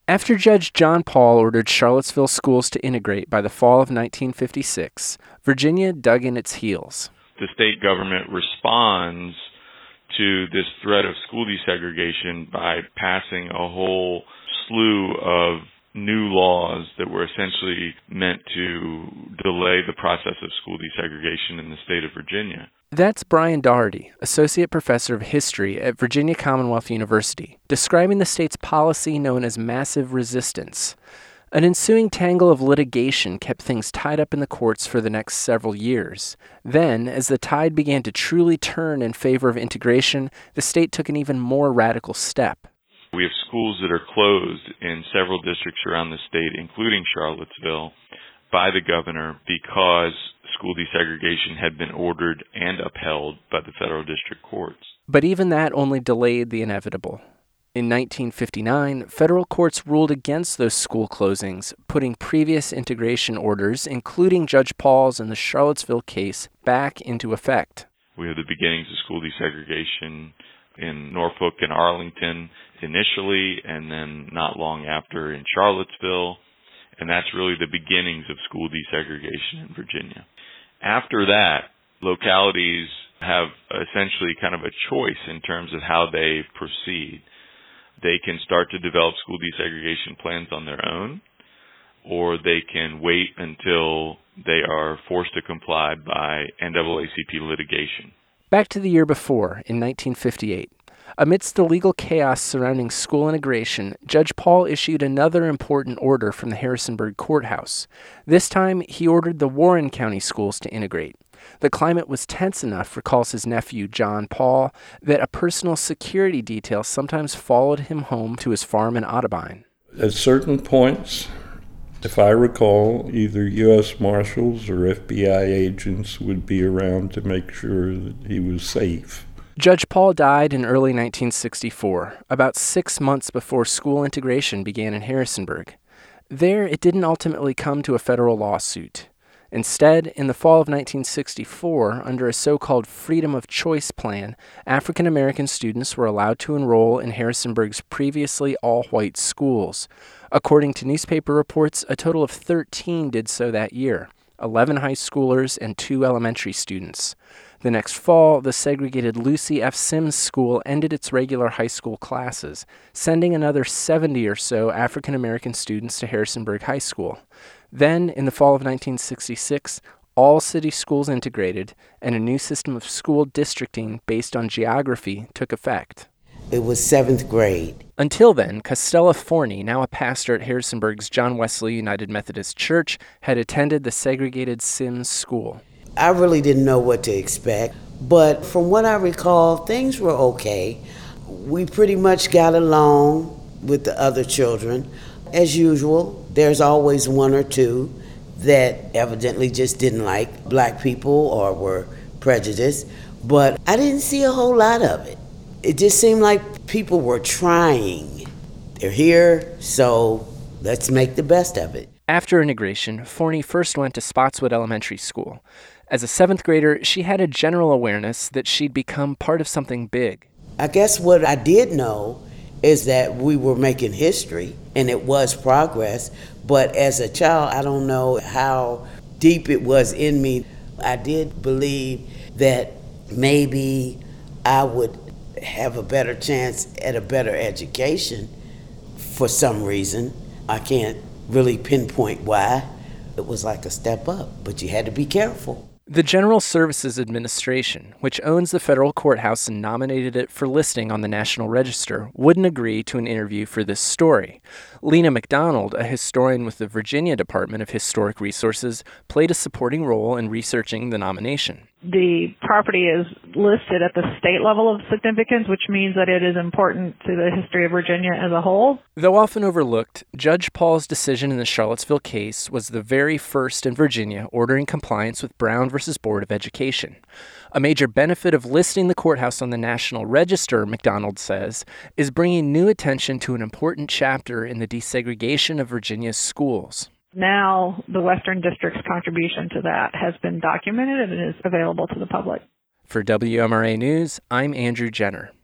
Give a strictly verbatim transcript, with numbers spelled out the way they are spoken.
After Judge John Paul ordered Charlottesville schools to integrate by the fall of nineteen fifty-six, Virginia dug in its heels. The state government responds to this threat of school desegregation by passing a whole slew of new laws that were essentially meant to delay the process of school desegregation in the state of Virginia. That's Brian Doherty, Associate Professor of History at Virginia Commonwealth University, describing the state's policy known as massive resistance. An ensuing tangle of litigation kept things tied up in the courts for the next several years. Then, as the tide began to truly turn in favor of integration, the state took an even more radical step. We have schools that are closed in several districts around the state, including Charlottesville, by the governor because school desegregation had been ordered and upheld by the federal district courts. But even that only delayed the inevitable. In nineteen fifty-nine, federal courts ruled against those school closings, putting previous integration orders, including Judge Paul's in the Charlottesville case, back into effect. We have the beginnings of school desegregation in Norfolk and Arlington initially, and then not long after in Charlottesville, and that's really the beginnings of school desegregation in Virginia. After that, localities have essentially kind of a choice in terms of how they proceed. They can start to develop school desegregation plans on their own, or they can wait until they are forced to comply by N double A C P litigation. Back to the year before, in nineteen fifty-eight. Amidst the legal chaos surrounding school integration, Judge Paul issued another important order from the Harrisonburg courthouse. This time, he ordered the Warren County schools to integrate. The climate was tense enough, recalls his nephew John Paul, that a personal security detail sometimes followed him home to his farm in Otterbein. At certain points, if I recall, either U S Marshals or F B I agents would be around to make sure that he was safe. Judge Paul died in early nineteen sixty-four, about six months before school integration began in Harrisonburg. There, it didn't ultimately come to a federal lawsuit. Instead, in the fall of nineteen sixty-four, under a so-called Freedom of Choice plan, African American students were allowed to enroll in Harrisonburg's previously all-white schools. According to newspaper reports, a total of thirteen did so that year, eleven high schoolers and two elementary students. The next fall, the segregated Lucy F. Sims School ended its regular high school classes, sending another seventy or so African American students to Harrisonburg High School. Then, in the fall of nineteen sixty-six, all city schools integrated, and a new system of school districting based on geography took effect. It was seventh grade. Until then, Costella Forney, now a pastor at Harrisonburg's John Wesley United Methodist Church, had attended the segregated Sims School. I really didn't know what to expect, but from what I recall, things were okay. We pretty much got along with the other children. As usual, there's always one or two that evidently just didn't like black people or were prejudiced, but I didn't see a whole lot of it. It just seemed like people were trying. They're here, so let's make the best of it. After integration, Forney first went to Spotswood Elementary School. As a seventh grader, she had a general awareness that she'd become part of something big. I guess what I did know is that we were making history, and it was progress, but as a child, I don't know how deep it was in me. I did believe that maybe I would have a better chance at a better education for some reason. I can't really pinpoint why. It was like a step up, but you had to be careful. The General Services Administration, which owns the federal courthouse and nominated it for listing on the National Register, wouldn't agree to an interview for this story. Lena McDonald, a historian with the Virginia Department of Historic Resources, played a supporting role in researching the nomination. The property is listed at the state level of significance, which means that it is important to the history of Virginia as a whole. Though often overlooked, Judge Paul's decision in the Charlottesville case was the very first in Virginia ordering compliance with Brown versus Board of Education. A major benefit of listing the courthouse on the National Register, McDonald says, is bringing new attention to an important chapter in the desegregation of Virginia's schools. Now, the Western District's contribution to that has been documented and is available to the public. For W M R A News, I'm Andrew Jenner.